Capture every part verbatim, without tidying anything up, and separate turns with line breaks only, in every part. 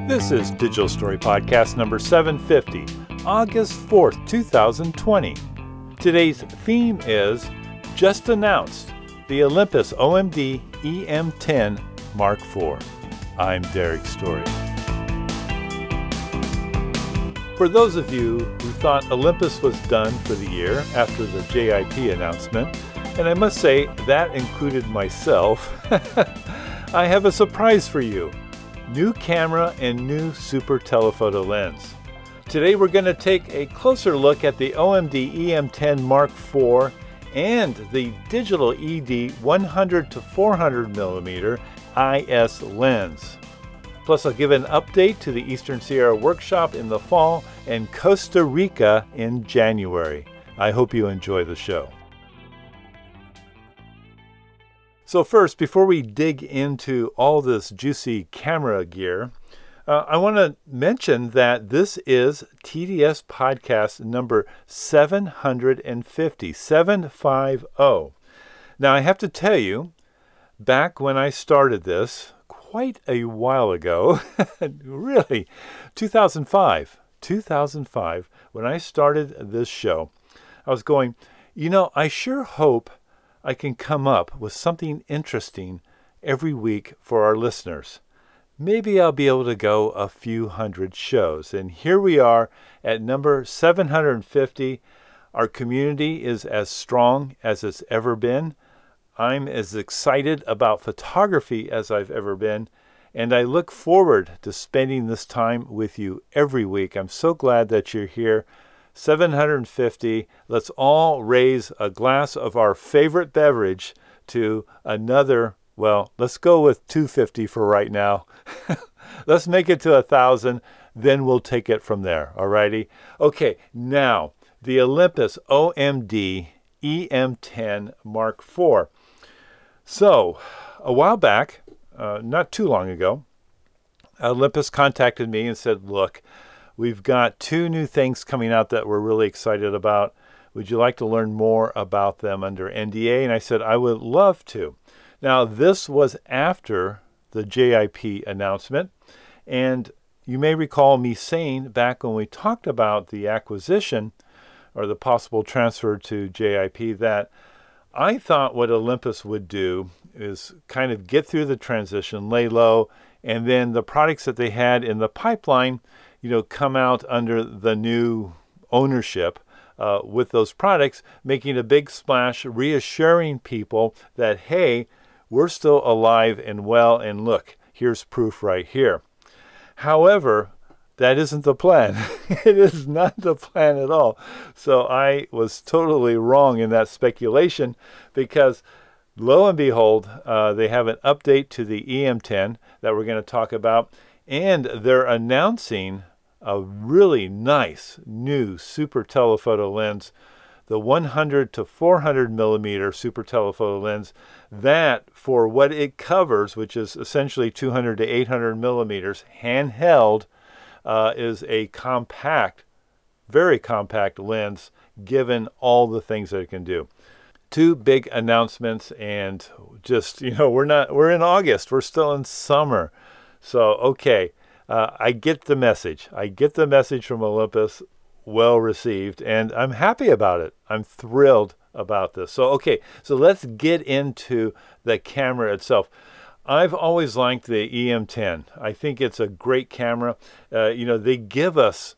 This is Digital Story Podcast number seven fifty, August fourth, two thousand twenty. Today's theme is just announced, the Olympus O M D E M ten Mark four. I'm Derek Story. For those of you who thought Olympus was done for the year after the J I P announcement, and I must say that included myself, I have a surprise for you. New camera and new super telephoto lens. Today we're going to take a closer look at the O M D E M ten Mark four and the digital E D one hundred to four hundred millimeter I S lens. Plus I'll give an update to the Eastern Sierra Workshop in the fall and Costa Rica in January. I hope you enjoy the show. So first, before we dig into all this juicy camera gear, uh, I want to mention that this is T D S podcast number seven hundred fifty, seven fifty. Now I have to tell you, back when I started this, quite a while ago, really, two thousand five, two thousand five, when I started this show, I was going, you know, I sure hope I can come up with something interesting every week for our listeners. Maybe I'll be able to go a few hundred shows. And here we are at number seven hundred fifty. Our community is as strong as it's ever been. I'm as excited about photography as I've ever been. And I look forward to spending this time with you every week. I'm so glad that you're here. seven hundred fifty. Let's all raise a glass of our favorite beverage to another, well, let's go with two hundred fifty for right now. Let's make it to one thousand, then we'll take it from there, alrighty? Okay, now, the Olympus O M D E M ten Mark four. So, a while back, uh, not too long ago, Olympus contacted me and said, look, we've got two new things coming out that we're really excited about. Would you like to learn more about them under N D A? And I said, I would love to. Now, this was after the J I P announcement. And you may recall me saying back when we talked about the acquisition or the possible transfer to J I P that I thought what Olympus would do is kind of get through the transition, lay low, and then the products that they had in the pipeline, you know, come out under the new ownership uh, with those products, making a big splash, reassuring people that, hey, we're still alive and well, and look, here's proof right here. However, that isn't the plan. It is not the plan at all. So I was totally wrong in that speculation because lo and behold, uh, they have an update to the E M ten that we're going to talk about, and they're announcing a really nice new super telephoto lens, the one hundred to four hundred millimeter super telephoto lens, that for what it covers, which is essentially two hundred to eight hundred millimeters, handheld, uh, is a compact, very compact lens, given all the things that it can do. Two big announcements, and just, you know, we're not, we're in August, we're still in summer. So, okay. Uh, I get the message. I get the message from Olympus, well received, and I'm happy about it. I'm thrilled about this. So, okay, so let's get into the camera itself. I've always liked the E M ten. I think it's a great camera. Uh, you know, they give us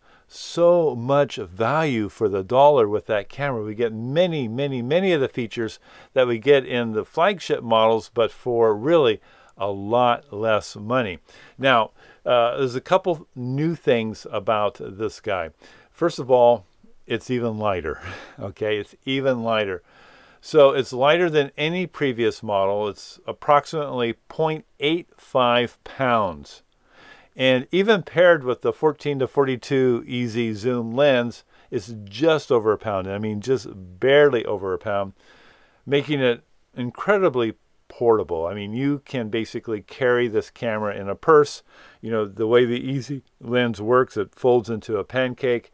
so much value for the dollar with that camera. We get many, many, many of the features that we get in the flagship models, but for really a lot less money. Now, uh, there's a couple new things about this guy. First of all, it's even lighter. Okay, it's even lighter. So it's lighter than any previous model. It's approximately zero point eight five pounds. And even paired with the fourteen to forty-two easy zoom lens, it's just over a pound. I mean, just barely over a pound, making it incredibly portable. I mean, you can basically carry this camera in a purse. You know, the way the easy lens works, it folds into a pancake.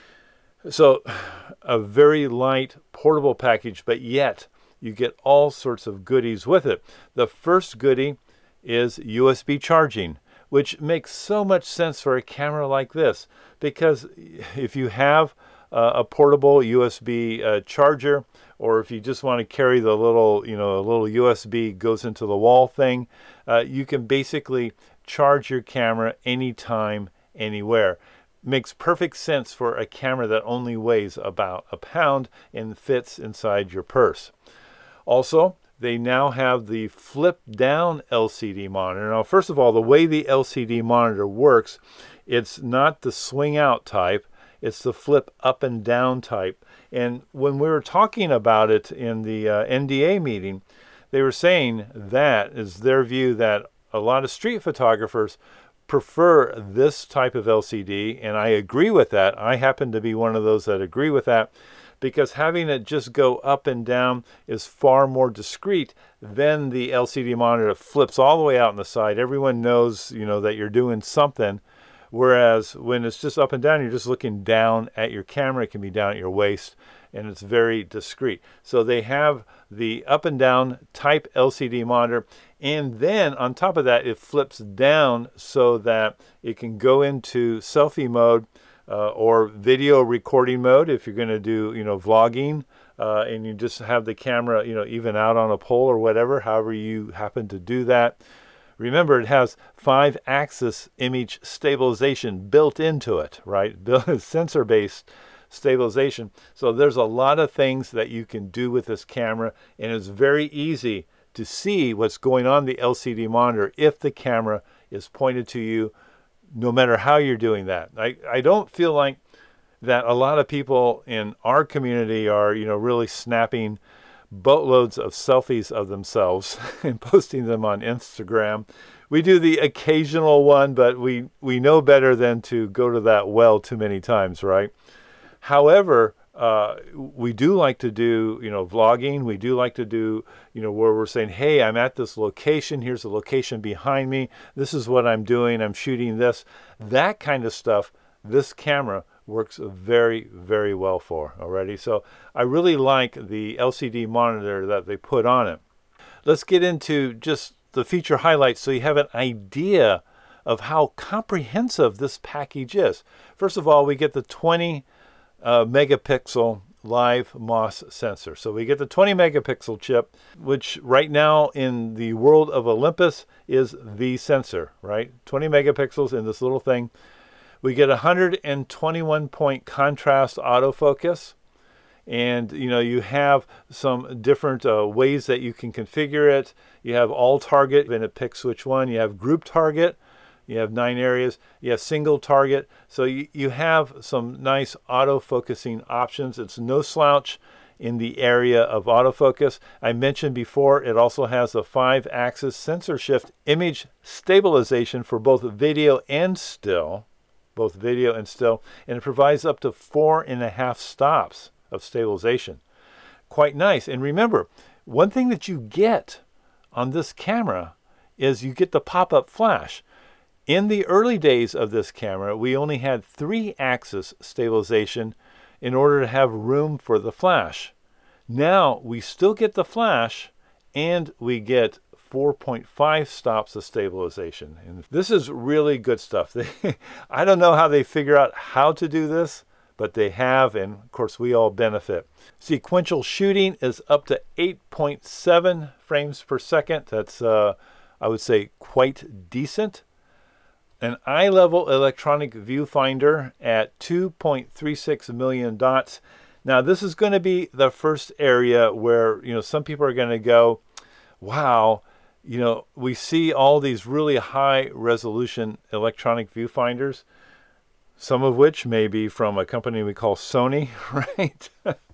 So a very light, portable package, but yet you get all sorts of goodies with it. The first goodie is U S B charging, which makes so much sense for a camera like this, because if you have uh, a portable U S B uh, charger, or if you just want to carry the little, you know, a little U S B goes into the wall thing, uh, you can basically charge your camera anytime, anywhere. Makes perfect sense for a camera that only weighs about a pound and fits inside your purse. Also, they now have the flip down L C D monitor. Now, first of all, the way the L C D monitor works, it's not the swing out type, it's the flip up and down type. And when we were talking about it in the uh, N D A meeting, they were saying that is their view, that a lot of street photographers prefer this type of L C D, and I agree with that. I happen to be one of those that agree with that, because having it just go up and down is far more discreet than the L C D monitor that flips all the way out on the side. Everyone knows, you know, that you're doing something, whereas when it's just up and down, you're just looking down at your camera. It can be down at your waist, and it's very discreet. So they have the up and down type L C D monitor, and then on top of that, it flips down so that it can go into selfie mode uh, or video recording mode if you're going to do, you know, vlogging, uh, and you just have the camera, you know, even out on a pole or whatever, however you happen to do that. Remember, it has five axis image stabilization built into it, right? Sensor-based stabilization. So there's a lot of things that you can do with this camera, and it's very easy to see what's going on the L C D monitor if the camera is pointed to you, no matter how you're doing that. I, I don't feel like that a lot of people in our community are, you know, really snapping boatloads of selfies of themselves and posting them on Instagram. We do the occasional one, but we, we know better than to go to that well too many times, right? However, uh, we do like to do, you know, vlogging. We do like to do, you know, where we're saying, hey, I'm at this location. Here's the location behind me. This is what I'm doing. I'm shooting this. That kind of stuff, this camera works very, very well for already. So I really like the L C D monitor that they put on it. Let's get into just the feature highlights so you have an idea of how comprehensive this package is. First of all, we get the twenty Uh, megapixel live M O S sensor. So we get the twenty megapixel chip, which right now in the world of Olympus is the sensor, right? twenty megapixels in this little thing. We get one hundred twenty-one point contrast autofocus. And, you know, you have some different uh, ways that you can configure it. You have all target, and it picks which one. You have group target. You have nine areas. You have single target. So you, you have some nice auto-focusing options. It's no slouch in the area of autofocus. I mentioned before, it also has a five-axis sensor shift image stabilization for both video and still, both video and still, and it provides up to four and a half stops of stabilization. Quite nice. And remember, one thing that you get on this camera is you get the pop-up flash. In the early days of this camera, we only had three axis stabilization in order to have room for the flash. Now we still get the flash, and we get four point five stops of stabilization. And this is really good stuff. They, I don't know how they figure out how to do this, but they have, and of course we all benefit. Sequential shooting is up to eight point seven frames per second. That's, uh, I would say, quite decent. An eye-level electronic viewfinder at two point three six million dots. Now, this is going to be the first area where, you know, some people are going to go, wow, you know, we see all these really high-resolution electronic viewfinders, some of which may be from a company we call Sony, right?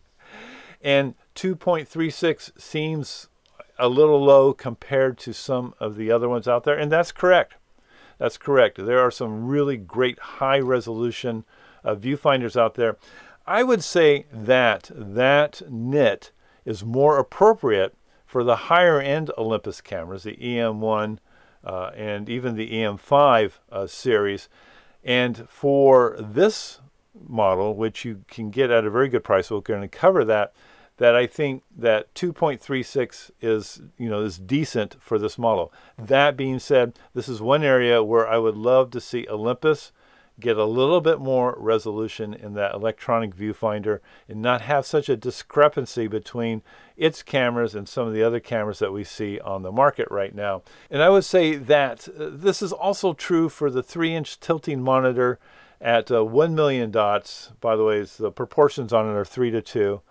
And two point three six seems a little low compared to some of the other ones out there, and that's correct. That's correct. There are some really great high-resolution uh, viewfinders out there. I would say that that N I T is more appropriate for the higher-end Olympus cameras, the E M one uh, and even the E M five uh, series. And for this model, which you can get at a very good price, we're going to cover that, that I think that two point three six is, you know, is decent for this model. That being said, this is one area where I would love to see Olympus get a little bit more resolution in that electronic viewfinder and not have such a discrepancy between its cameras and some of the other cameras that we see on the market right now. And I would say that uh, this is also true for the three inch tilting monitor at uh, one million dots. By the way, the proportions on it are three to two.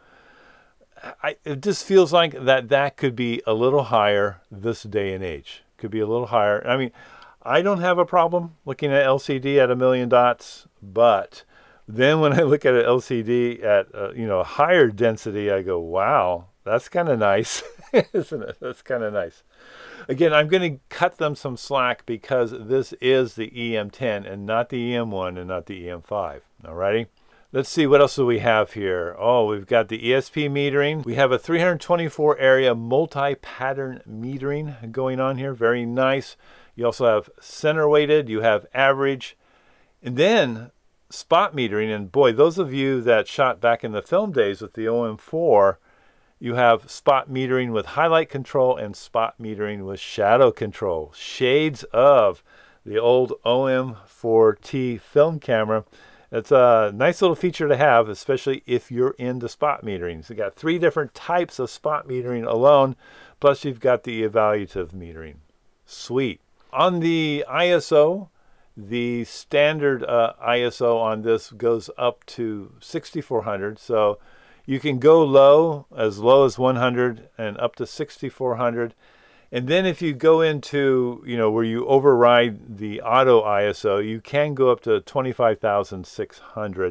I, it just feels like that that could be a little higher this day and age. Could be a little higher. I mean, I don't have a problem looking at L C D at a million dots, but then when I look at an L C D at uh, you know, a higher density, I go, wow, that's kind of nice, isn't it? That's kind of nice. Again, I'm going to cut them some slack because this is the E M ten and not the E M one and not the E M five. Alrighty. Let's see, what else do we have here? Oh, we've got the E S P metering. We have a three hundred twenty-four area multi-pattern metering going on here. Very nice. You also have center weighted, you have average, and then spot metering. And boy, those of you that shot back in the film days with the O M four, you have spot metering with highlight control and spot metering with shadow control. Shades of the old O M four T film camera. It's a nice little feature to have, especially if you're into spot metering. So you got three different types of spot metering alone, plus you've got the evaluative metering. Sweet. On the I S O, the standard uh, I S O on this goes up to sixty-four hundred. So you can go low, as low as one hundred and up to sixty-four hundred. And then if you go into, you know, where you override the auto I S O, you can go up to twenty-five thousand six hundred.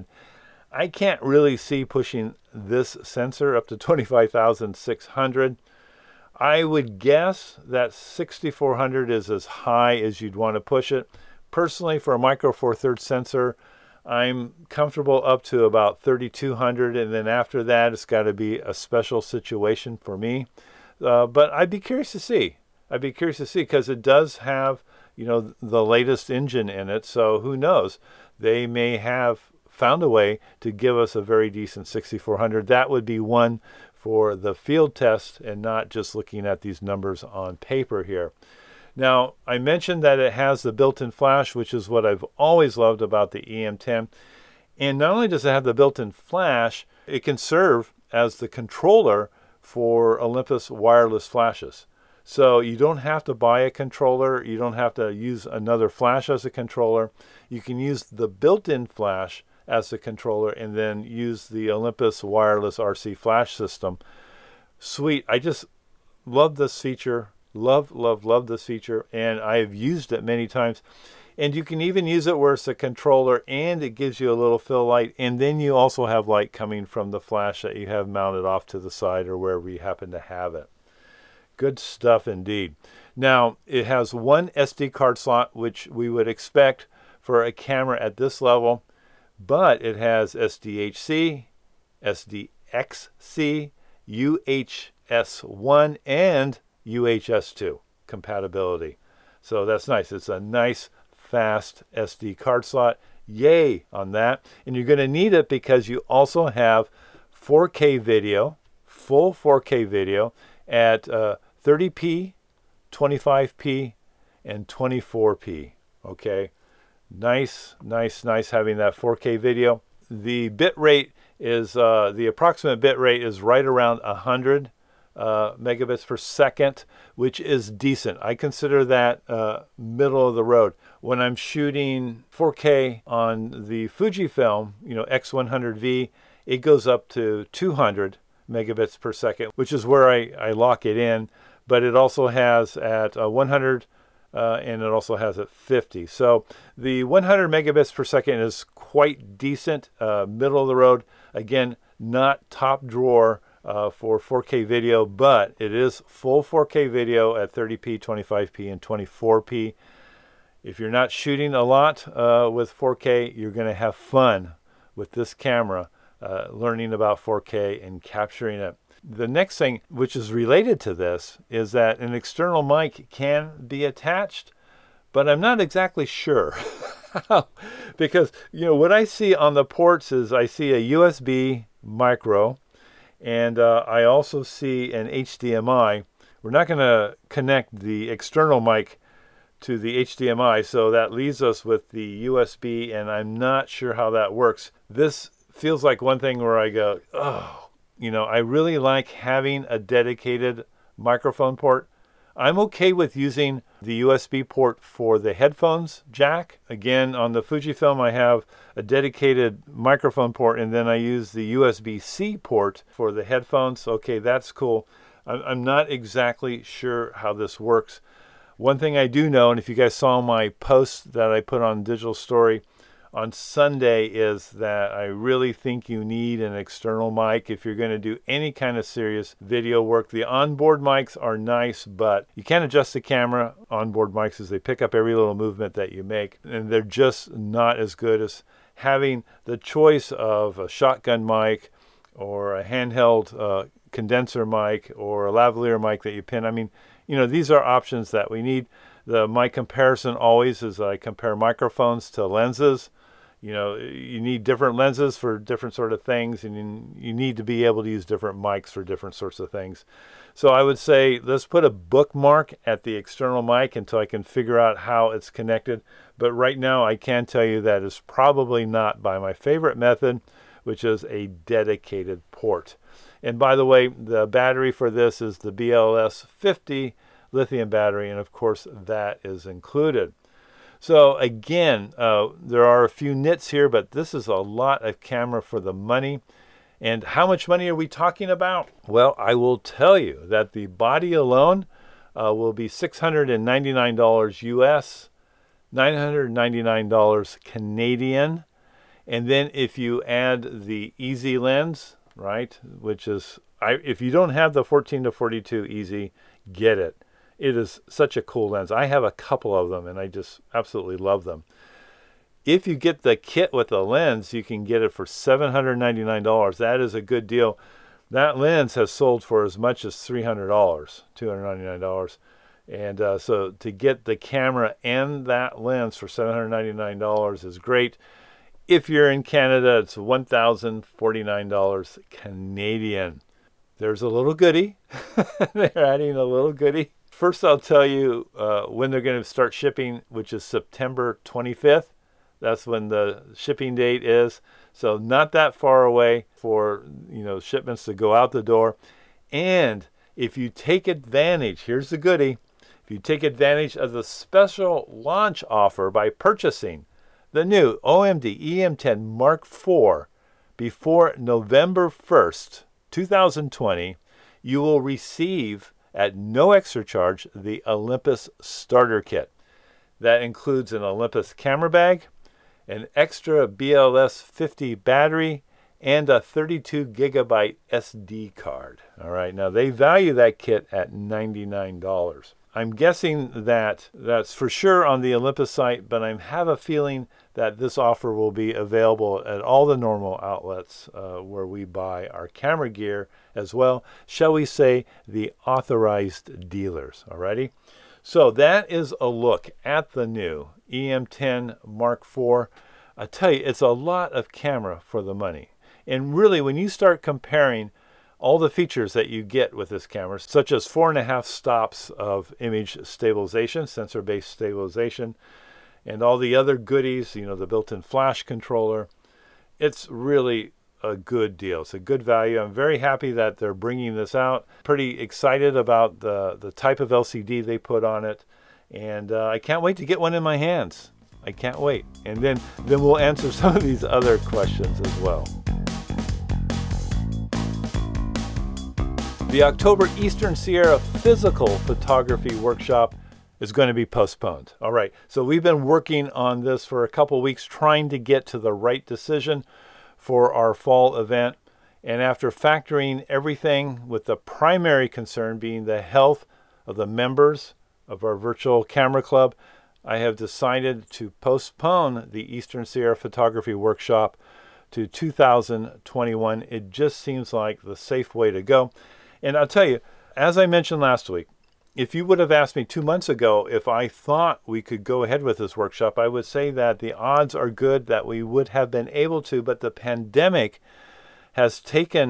I can't really see pushing this sensor up to twenty-five thousand six hundred. I would guess that sixty-four hundred is as high as you'd want to push it. Personally, for a Micro Four Thirds sensor, I'm comfortable up to about thirty-two hundred, and then after that, it's got to be a special situation for me. Uh, but I'd be curious to see. I'd be curious to see because it does have, you know, the latest engine in it. So who knows? They may have found a way to give us a very decent sixty-four hundred. That would be one for the field test and not just looking at these numbers on paper here. Now, I mentioned that it has the built-in flash, which is what I've always loved about the E M ten. And not only does it have the built-in flash, it can serve as the controller for Olympus wireless flashes. So you don't have to buy a controller. You don't have to use another flash as a controller. You can use the built-in flash as a controller and then use the Olympus wireless R C flash system. Sweet. I just love this feature. Love, love, love this feature. And I have used it many times. And you can even use it where it's a controller and it gives you a little fill light. And then you also have light coming from the flash that you have mounted off to the side or wherever you happen to have it. Good stuff indeed. Now, it has one S D card slot, which we would expect for a camera at this level. But it has S D H C, S D X C, U H S one, and U H S two compatibility. So that's nice. It's a nice fast S D card slot. Yay on that. And you're going to need it because you also have four K video, full four K video at uh, thirty p, twenty-five p, and twenty-four p. Okay, nice, nice, nice having that four K video. The bit rate is, uh, the approximate bit rate is right around one hundred uh, megabits per second, which is decent. I consider that uh, middle of the road. When I'm shooting four K on the Fujifilm, you know, X one hundred V, it goes up to two hundred megabits per second, which is where I, I lock it in. But it also has at uh, one hundred uh, and it also has at fifty. So the one hundred megabits per second is quite decent, uh, middle of the road. Again, not top drawer uh, for four K video, but it is full four K video at thirty p, twenty-five p, and twenty-four p. If you're not shooting a lot uh, with four K, you're going to have fun with this camera, uh, learning about four K and capturing it. The next thing, which is related to this, is that an external mic can be attached, but I'm not exactly sure. Because, you know, what I see on the ports is I see a U S B micro, And uh, I also see an H D M I. We're not going to connect the external mic to the H D M I, so that leaves us with the U S B, and I'm not sure how that works. This feels like one thing where I go, oh, you know, I really like having a dedicated microphone port. I'm okay with using the U S B port for the headphones jack. Again, on the Fujifilm, I have a dedicated microphone port, and then I use the U S B-C port for the headphones. Okay, that's cool. I'm not exactly sure how this works. One thing I do know, and if you guys saw my post that I put on Digital Story on Sunday, is that I really think you need an external mic if you're going to do any kind of serious video work. The onboard mics are nice, but you can't adjust the camera. Onboard mics, as they pick up every little movement that you make, and they're just not as good as having the choice of a shotgun mic or a handheld uh, condenser mic or a lavalier mic that you pin. I mean, you know, these are options that we need. The my comparison always is I compare microphones to lenses. You know, you need different lenses for different sort of things, and you need to be able to use different mics for different sorts of things. So I would say let's put a bookmark at the external mic until I can figure out how it's connected. But right now I can tell you that is probably not by my favorite method, which is a dedicated port. And by the way, the battery for this is the B L S fifty lithium battery, and of course that is included. So again, uh, there are a few nits here, but this is a lot of camera for the money. And how much money are we talking about? Well, I will tell you that the body alone uh, will be six hundred ninety-nine dollars U S, nine hundred ninety-nine dollars Canadian. And then if you add the Easy lens, right, which is, I, if you don't have the fourteen to forty-two Easy, get it. It is such a cool lens. I have a couple of them, and I just absolutely love them. If you get the kit with the lens, you can get it for seven hundred ninety-nine dollars. That is a good deal. That lens has sold for as much as three hundred dollars, two hundred ninety-nine dollars. And uh, so to get the camera and that lens for seven hundred ninety-nine dollars is great. If you're in Canada, it's one thousand forty-nine dollars Canadian. There's a little goodie. They're adding a little goodie. First, I'll tell you uh, when they're going to start shipping, which is September twenty-fifth. That's when the shipping date is. So not that far away for, you know, shipments to go out the door. And if you take advantage, here's the goodie. If you take advantage of the special launch offer by purchasing the new O M D E M ten Mark four before November first, two thousand twenty, you will receive at no extra charge the Olympus Starter Kit. That includes an Olympus camera bag, an extra B L S fifty battery, and a thirty-two gigabyte S D card. All right, now they value that kit at ninety-nine dollars. I'm guessing that that's for sure on the Olympus site, but I have a feeling that this offer will be available at all the normal outlets uh, where we buy our camera gear as well. Shall we say the authorized dealers, alrighty? So that is a look at the new E M ten Mark four. I tell you, it's a lot of camera for the money. And really, when you start comparing all the features that you get with this camera, such as four and a half stops of image stabilization, sensor-based stabilization, and all the other goodies, you know, the built-in flash controller, it's really a good deal. It's a good value. I'm very happy that they're bringing this out. Pretty excited about the, the type of L C D they put on it. And uh, I can't wait to get one in my hands. I can't wait. And then, then we'll answer some of these other questions as well. The October Eastern Sierra Physical Photography Workshop is going to be postponed. All right, so we've been working on this for a couple weeks, trying to get to the right decision for our fall event. And after factoring everything, with the primary concern being the health of the members of our virtual camera club, I have decided to postpone the Eastern Sierra Photography Workshop to two thousand twenty-one. It just seems like the safe way to go. And I'll tell you, as I mentioned last week, if you would have asked me two months ago if I thought we could go ahead with this workshop, I would say that the odds are good that we would have been able to, but the pandemic has taken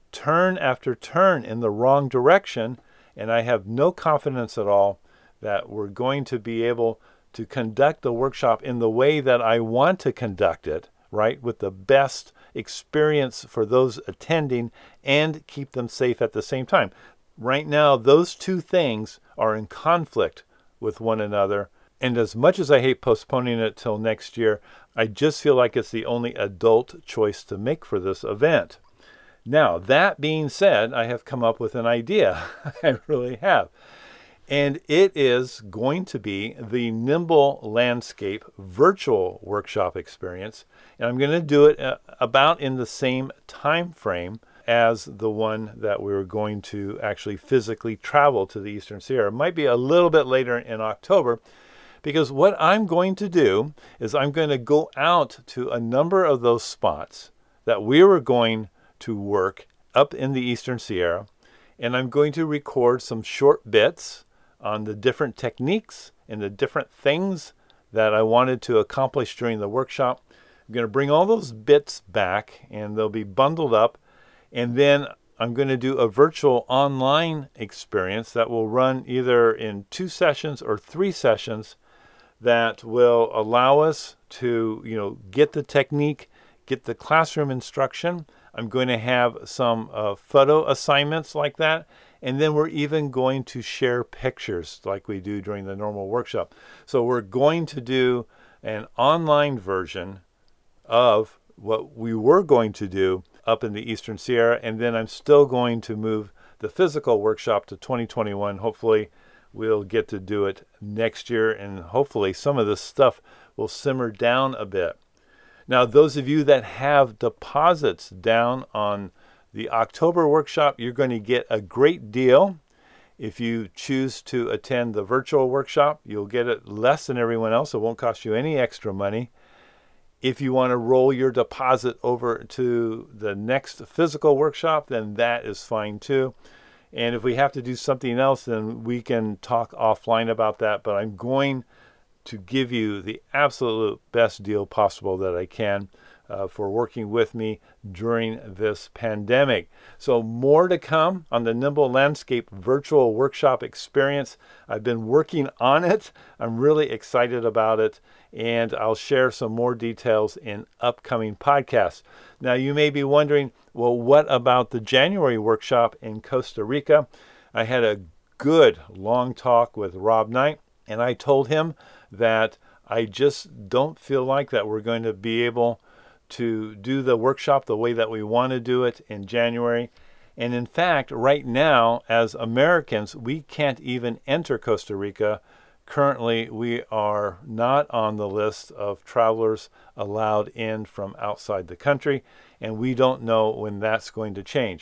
turn after turn in the wrong direction, and I have no confidence at all that we're going to be able to conduct the workshop in the way that I want to conduct it, right, with the best experience for those attending and keep them safe at the same time. Right now, those two things are in conflict with one another. And as much as I hate postponing it till next year, I just feel like it's the only adult choice to make for this event. Now, that being said, I have come up with an idea. I really have. And it is going to be the Nimble Landscape virtual workshop experience. And I'm going to do it uh, about in the same time frame as the one that we were going to actually physically travel to the Eastern Sierra. It might be a little bit later in October, because what I'm going to do is I'm going to go out to a number of those spots that we were going to work up in the Eastern Sierra, and I'm going to record some short bits on the different techniques and the different things that I wanted to accomplish during the workshop. I'm going to bring all those bits back, and they'll be bundled up, and then I'm going to do a virtual online experience that will run either in two sessions or three sessions that will allow us to, you know, get the technique, get the classroom instruction. I'm going to have some uh, photo assignments like that. And then we're even going to share pictures like we do during the normal workshop. So we're going to do an online version of what we were going to do up in the Eastern Sierra. And then I'm still going to move the physical workshop to twenty twenty-one. Hopefully we'll get to do it next year, and hopefully some of this stuff will simmer down a bit. Now, those of you that have deposits down on the October workshop, you're going to get a great deal. If you choose to attend the virtual workshop, you'll get it less than everyone else. It won't cost you any extra money. If you want to roll your deposit over to the next physical workshop, then that is fine too. And if we have to do something else, then we can talk offline about that. But I'm going to give you the absolute best deal possible that I can uh, for working with me during this pandemic. So more to come on the Nimble Landscape virtual workshop experience. I've been working on it. I'm really excited about it, and I'll share some more details in upcoming podcasts. Now, you may be wondering, well, what about the January workshop in Costa Rica? I had a good long talk with Rob Knight, and I told him that I just don't feel like that we're going to be able to do the workshop the way that we want to do it in January. And in fact, right now, as Americans, we can't even enter Costa Rica. Currently, we are not on the list of travelers allowed in from outside the country, and we don't know when that's going to change.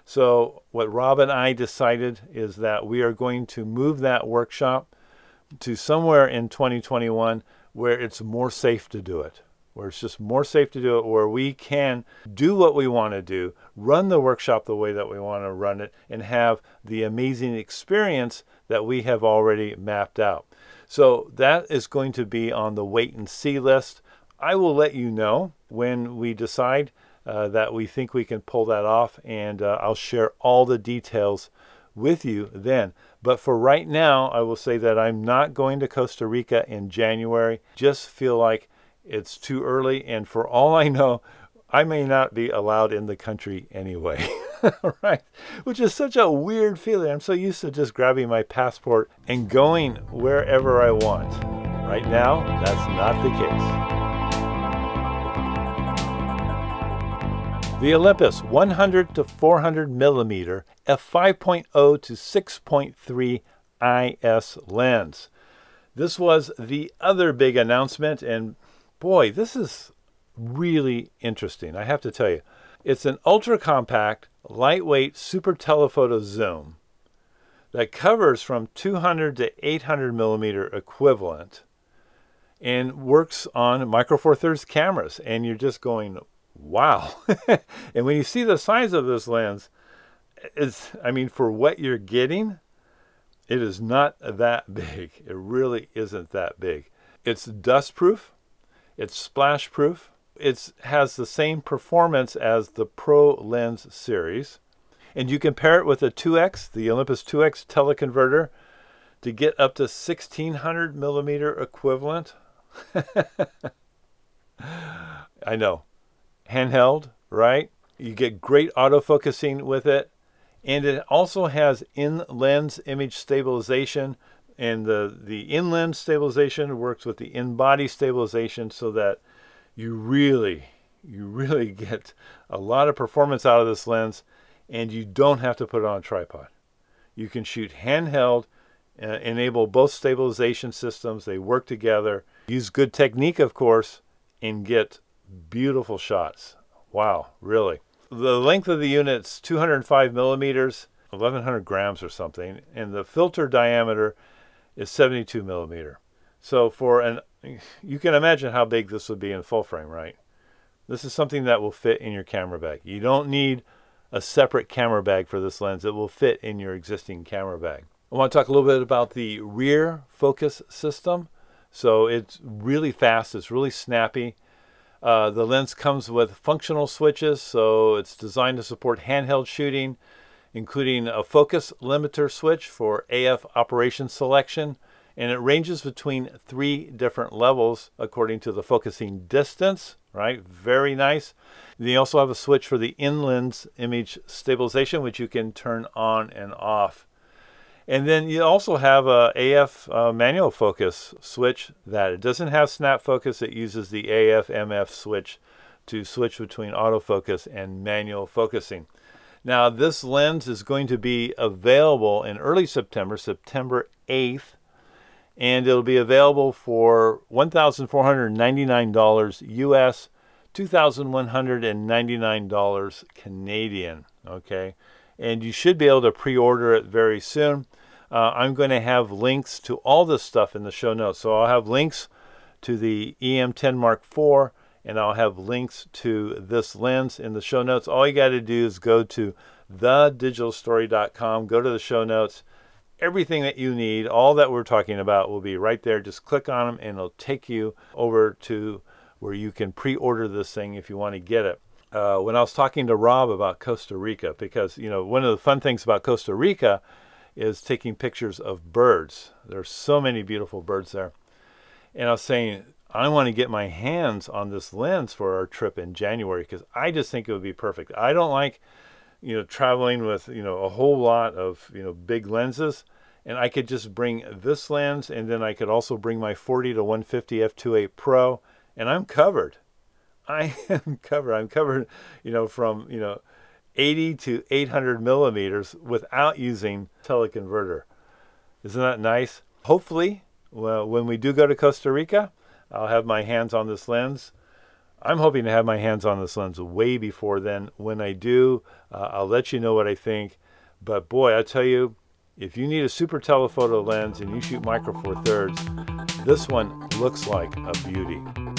So what Rob and I decided is that we are going to move that workshop to somewhere in twenty twenty-one where it's more safe to do it, where it's just more safe to do it, where we can do what we want to do, run the workshop the way that we want to run it, and have the amazing experience that we have already mapped out. So that is going to be on the wait and see list. I will let you know when we decide uh, that we think we can pull that off, and uh, I'll share all the details with you then. But for right now, I will say that I'm not going to Costa Rica in January. Just feel like it's too early, and for all I know, I may not be allowed in the country anyway. Right? Which is such a weird feeling. I'm so used to just grabbing my passport and going wherever I want. Right now, that's not the case. The Olympus one hundred to four hundred millimeter f five point oh to six point three I S lens. This was the other big announcement, and boy, this is really interesting, I have to tell you. It's an ultra-compact, lightweight super telephoto zoom that covers from two hundred to eight hundred millimeter equivalent and works on Micro Four Thirds cameras. And you're just going, wow. And when you see the size of this lens, it's, I mean, for what you're getting, it is not that big. It really isn't that big. It's dust-proof. It's splash-proof. It has the same performance as the Pro Lens series. And you can pair it with a two X, the Olympus two X teleconverter, to get up to sixteen hundred millimeter equivalent. I know. Handheld, right? You get great autofocusing with it. And it also has in-lens image stabilization. And the, the in-lens stabilization works with the in-body stabilization so that you really, you really get a lot of performance out of this lens, and you don't have to put it on a tripod. You can shoot handheld, uh, enable both stabilization systems. They work together. Use good technique, of course, and get beautiful shots. Wow, really. The length of the unit's two hundred five millimeters, eleven hundred grams or something, and the filter diameter is seventy-two millimeter. So for an, you can imagine how big this would be in full frame, right? This is something that will fit in your camera bag. You don't need a separate camera bag for this lens. It will fit in your existing camera bag. I want to talk a little bit about the rear focus system. So it's really fast, it's really snappy. Uh, the lens comes with functional switches, so it's designed to support handheld shooting, including a focus limiter switch for A F operation selection, and it ranges between three different levels according to the focusing distance, right? Very nice. They also have a switch for the in-lens image stabilization, which you can turn on and off. And then you also have a A F uh, manual focus switch that it doesn't have snap focus. It uses the A F M F switch to switch between autofocus and manual focusing. Now this lens is going to be available in early September, September eighth, and it'll be available for one thousand four hundred ninety-nine dollars U S, two thousand one hundred ninety-nine dollars Canadian, okay? And you should be able to pre-order it very soon. Uh, I'm going to have links to all this stuff in the show notes. So I'll have links to the E M ten Mark four, and I'll have links to this lens in the show notes. All you got to do is go to the digital story dot com, go to the show notes. Everything that you need, all that we're talking about, will be right there. Just click on them, and it'll take you over to where you can pre-order this thing if you want to get it. Uh, when I was talking to Rob about Costa Rica, because, you know, one of the fun things about Costa Rica is taking pictures of birds. There's so many beautiful birds there. And I was saying, I want to get my hands on this lens for our trip in January, because I just think it would be perfect. I don't like, you know, traveling with, you know, a whole lot of, you know, big lenses. And I could just bring this lens, and then I could also bring my forty to one fifty f two point eight Pro, and I'm covered. I am covered. I'm covered, you know, from, you know, eighty to eight hundred millimeters without using teleconverter. Isn't that nice? Hopefully, well, when we do go to Costa Rica, I'll have my hands on this lens. I'm hoping to have my hands on this lens way before then. When I do, uh, I'll let you know what I think. But boy, I tell you, if you need a super telephoto lens and you shoot micro four thirds, this one looks like a beauty.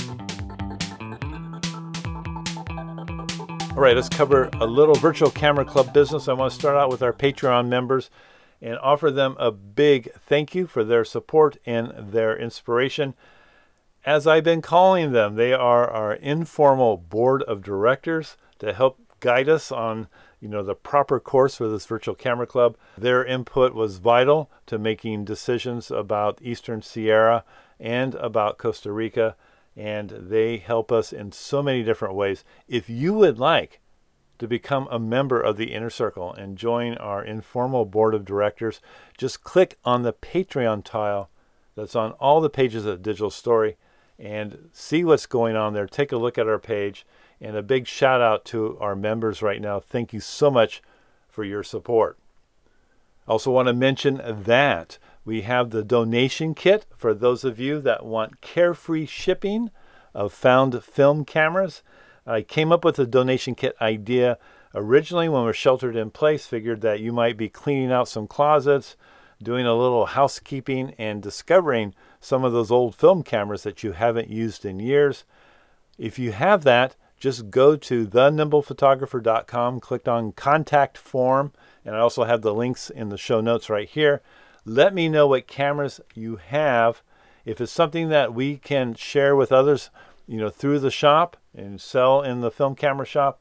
All right, let's cover a little Virtual Camera Club business. I want to start out with our Patreon members and offer them a big thank you for their support and their inspiration. As I've been calling them, they are our informal board of directors to help guide us on, you know, the proper course for this Virtual Camera Club. Their input was vital to making decisions about Eastern Sierra and about Costa Rica, and they help us in so many different ways. If you would like to become a member of the Inner Circle and join our informal board of directors, just click on the Patreon tile that's on all the pages of Digital Story and see what's going on there. Take a look at our page, and a big shout out to our members right now. Thank you so much for your support. I also want to mention that we have the donation kit for those of you that want carefree shipping of found film cameras. I came up with the donation kit idea originally when we're sheltered in place, figured that you might be cleaning out some closets, doing a little housekeeping, and discovering some of those old film cameras that you haven't used in years. If you have that, just go to the nimble photographer dot com, click on contact form, and I also have the links in the show notes right here. Let me know what cameras you have. If it's something that we can share with others, you know, through the shop and sell in the film camera shop,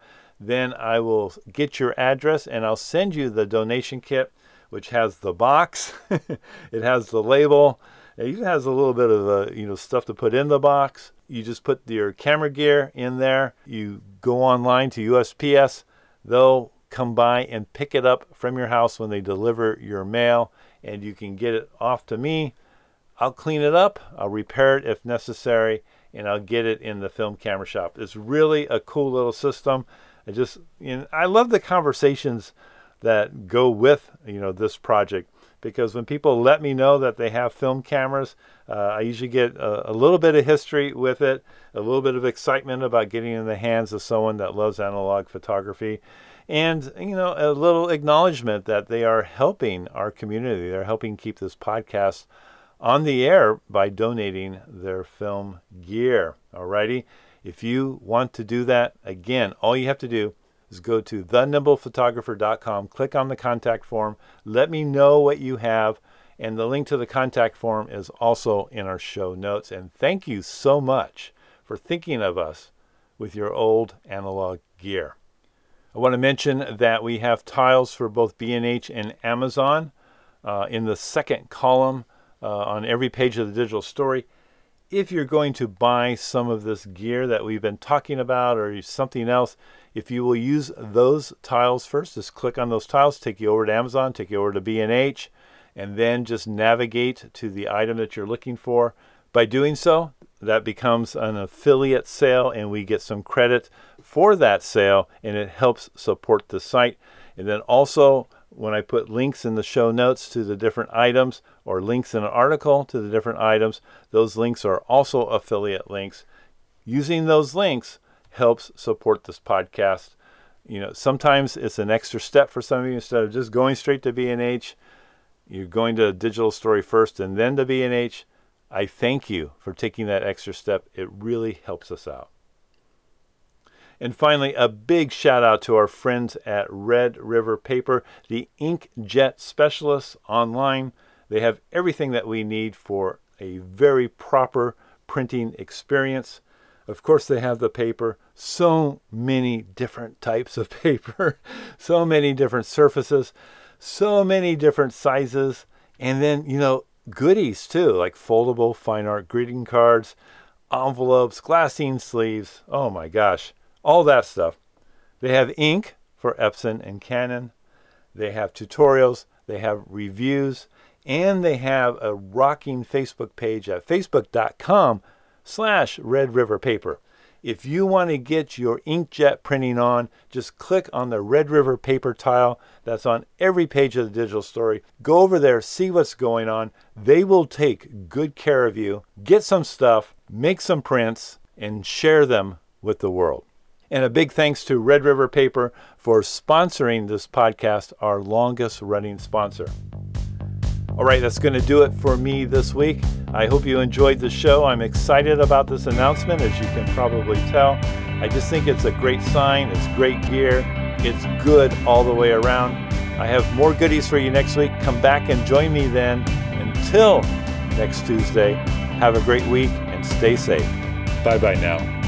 then I will get your address and I'll send you the donation kit, which has the box, it has the label, it even has a little bit of uh, you know stuff to put in the box. You just put your camera gear in there. You go online to U S P S. They'll come by and pick it up from your house when they deliver your mail, and you can get it off to me. I'll clean it up, I'll repair it if necessary, and I'll get it in the film camera shop. It's really a cool little system. I just, you know, I love the conversations that go with, you know, this project, because when people let me know that they have film cameras, uh, I usually get a, a little bit of history with it, a little bit of excitement about getting in the hands of someone that loves analog photography, and, you know, a little acknowledgement that they are helping our community. They're helping keep this podcast on the air by donating their film gear. Alrighty, if you want to do that, again, all you have to do is go to the nimble photographer dot com, click on the contact form, let me know what you have, and the link to the contact form is also in our show notes. And thank you so much for thinking of us with your old analog gear. I want to mention that we have tiles for both B and H and Amazon uh, in the second column uh, on every page of the digital story. If you're going to buy some of this gear that we've been talking about or something else, if you will use those tiles first, just click on those tiles, take you over to Amazon, take you over to B and H, and then just navigate to the item that you're looking for. By doing so, that becomes an affiliate sale, and we get some credit for that sale, and it helps support the site. And then also, when I put links in the show notes to the different items, or links in an article to the different items, those links are also affiliate links. Using those links helps support this podcast. You know, sometimes it's an extra step for some of you. Instead of just going straight to B and H, you're going to Digital Story first and then to B and H. I thank you for taking that extra step. It really helps us out. And finally, a big shout out to our friends at Red River Paper, the inkjet specialists online. They have everything that we need for a very proper printing experience. Of course, they have the paper, so many different types of paper, so many different surfaces, so many different sizes, and then, you know, goodies too, like foldable fine art greeting cards, envelopes, glassine sleeves. Oh my gosh. All that stuff. They have ink for Epson and Canon. They have tutorials. They have reviews. And they have a rocking Facebook page at facebook.com slash Red River Paper. If you want to get your inkjet printing on, just click on the Red River Paper tile that's on every page of the digital story. Go over there, see what's going on. They will take good care of you. Get some stuff, make some prints, and share them with the world. And a big thanks to Red River Paper for sponsoring this podcast, our longest running sponsor. All right, that's going to do it for me this week. I hope you enjoyed the show. I'm excited about this announcement, as you can probably tell. I just think it's a great sign. It's great gear. It's good all the way around. I have more goodies for you next week. Come back and join me then. Until next Tuesday, have a great week and stay safe. Bye-bye now.